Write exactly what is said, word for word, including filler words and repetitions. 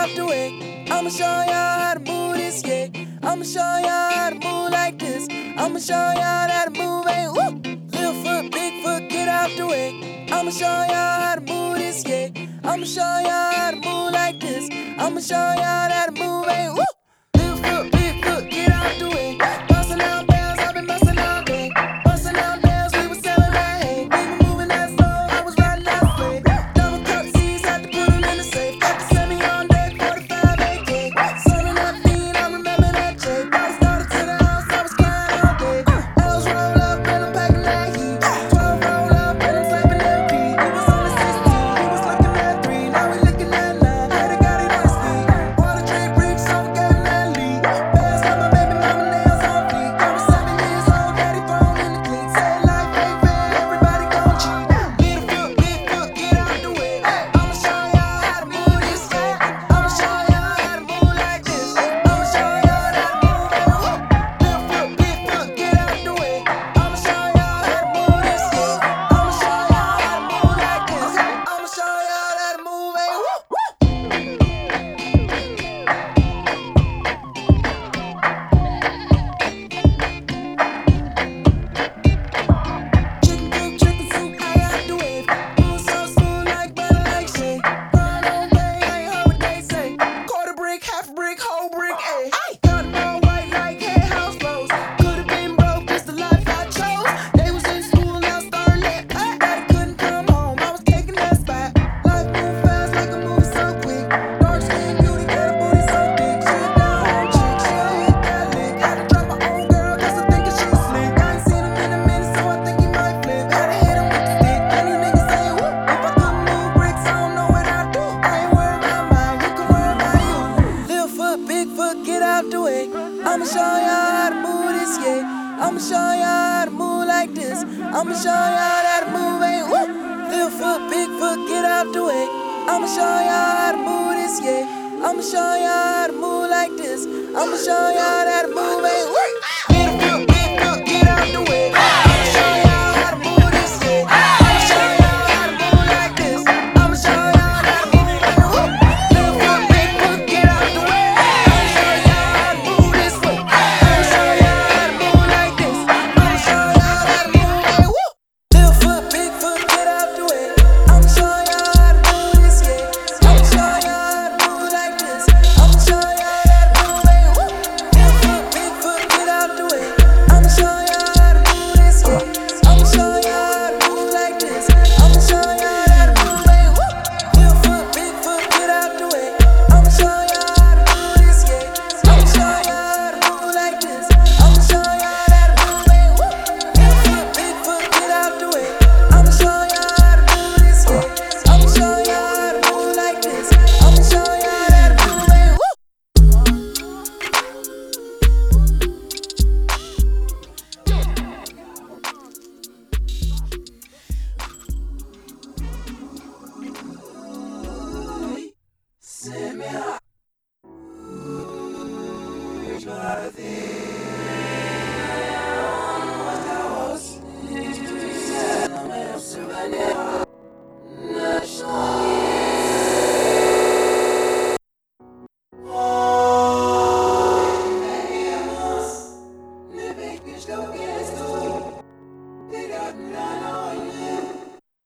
out the way. I'ma show y'all how to move this, yeah. I'ma show y'all how to move like this. I'ma show y'all how to move, ain't woo. Little foot, big foot, get out the way. I'ma show y'all how to move this, yeah. I'ma show y'all how to move like this. I'ma show y'all how to move, ain't woo. Little foot, big foot, get out the way. Bustin' out bells, I've been bustin' all day. Bustin' out bells, we was selling that hay. We been moving that slow, I was riding that sled. Double cup C's, had to put 'em in the safe. Got the semi on deck, forty-five A K. Serving that fiend, I remember that J. Body started to the house, I was counting all day. L's roll up and I'm packing that heat. twelve roll up and I'm slapping M P. He was on the sixteen, he was looking at three. Now we looking at nine, had it got it nicely. Water trade bricks, so we gave him that lead. Fast like my baby mama nails on fleek. I was seven years old, daddy thrown in the cleats. Said like fake fan, everybody gon' cheat. Little foot, big foot, get out the way. I'ma show y'all how to move this, yeah. I'ma show y'all how to move like this. I'ma show y'all how to move, baby, woo. Little foot, big foot, get out the way. I'ma show y'all how to move this, yeah. I'ma show y'all how to move like this. I'ma show y'all how to move, baby, woo, woo. Chicken coop, chicken soup, I got the wave. Move so smooth like butter, like shake. Run on day, I ain't heard what they say. Quarter brick, half brick, whole brick, ayy. Got 'em all white like head house clothes. Could've been broke, this the life I chose. They was in school, now starting it. Daddy couldn't come home, I was taking that spot. Life move fast like a movie so quick. Dark skin beauty, got a booty so thick. She a down home chick, she'll hit that lick. Had to drop my own girl, cause I think that she slick. I ain't seen him in a minute, so I think he might flip. Had to hit him with the stick, and you niggas say whoop. If I couldn't move bricks, I don't know what I'd do. I ain't worried about mine, you can worry about you. Little foot, big foot, get out the way. I'ma show y'all how to move this, yeah. I'ma show y'all how to move like this. I'ma show y'all how to move, ain't woo. Little foot, big foot, get out the way. I'ma show y'all how to move this, yeah. I'ma show y'all how to move like this. I'ma show y'all how to move, ain't woo.